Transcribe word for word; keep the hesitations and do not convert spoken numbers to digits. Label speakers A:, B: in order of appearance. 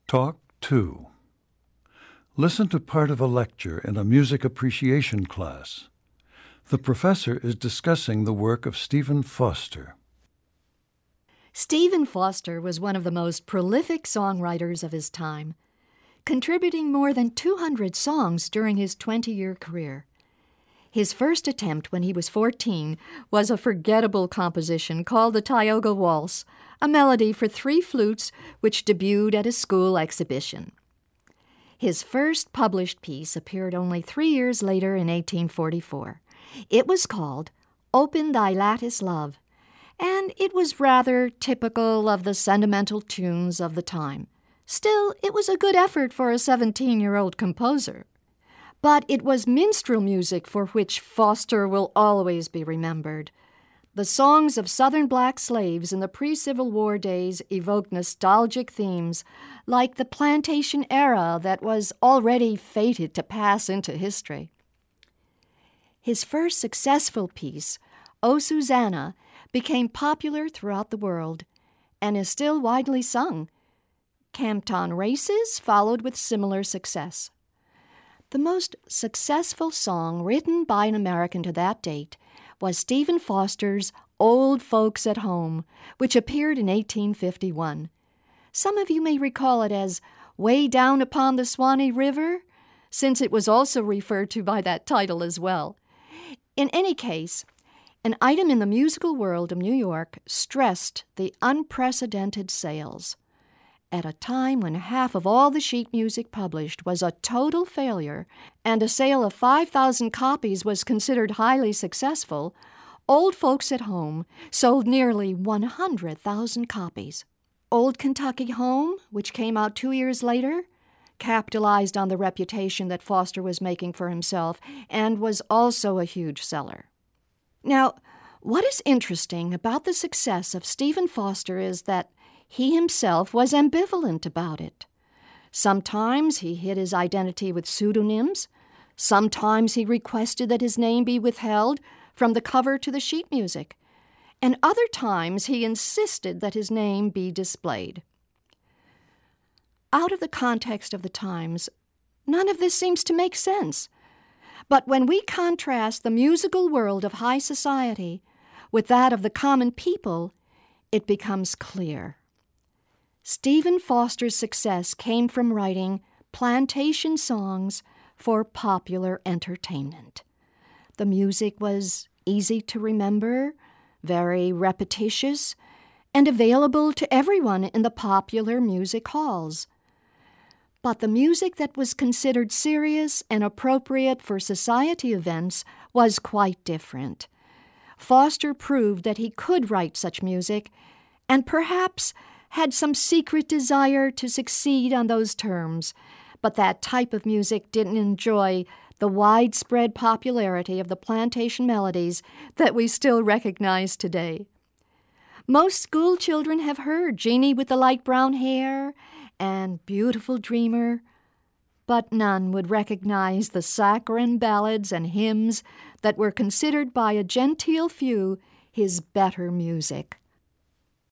A: Talk two. Listen to part of a lecture in a music appreciation class. The professor is discussing the work of Stephen Foster.
B: Stephen Foster was one of the most prolific songwriters of his time, contributing more than two hundred songs during his twenty-year career. His first attempt when he was fourteen was a forgettable composition called the Tioga Waltz, a melody for three flutes which debuted at a school exhibition. His first published piece appeared only three years later in eighteen forty-four. It was called Open Thy Lattice, Love, and it was rather typical of the sentimental tunes of the time. Still, it was a good effort for a seventeen-year-old composer. But it was minstrel music for which Foster will always be remembered. The songs of Southern black slaves in the pre-Civil War days evoked nostalgic themes, like the plantation era that was already fated to pass into history. His first successful piece, O Susanna, became popular throughout the world and is still widely sung. Campton Races followed with similar success. The most successful song written by an American to that date was Stephen Foster's Old Folks at Home, which appeared in eighteen fifty-one. Some of you may recall it as Way Down Upon the Swanee River, since it was also referred to by that title as well. In any case, an item in the musical world of New York stressed the unprecedented sales. At a time when half of all the sheet music published was a total failure and a sale of five thousand copies was considered highly successful, Old Folks at Home sold nearly one hundred thousand copies. Old Kentucky Home, which came out two years later, capitalized on the reputation that Foster was making for himself and was also a huge seller. Now, what is interesting about the success of Stephen Foster is that he himself was ambivalent about it. Sometimes he hid his identity with pseudonyms. Sometimes he requested that his name be withheld from the cover to the sheet music. And other times he insisted that his name be displayed. Out of the context of the times, none of this seems to make sense. But when we contrast the musical world of high society with that of the common people, it becomes clear. Stephen Foster's success came from writing plantation songs for popular entertainment. The music was easy to remember, very repetitious, and available to everyone in the popular music halls. But the music that was considered serious and appropriate for society events was quite different. Foster proved that he could write such music, and perhaps had some secret desire to succeed on those terms, but that type of music didn't enjoy the widespread popularity of the plantation melodies that we still recognize today. Most school children have heard Jeannie with the Light Brown Hair and Beautiful Dreamer, but none would recognize the saccharine ballads and hymns that were considered by a genteel few his better music.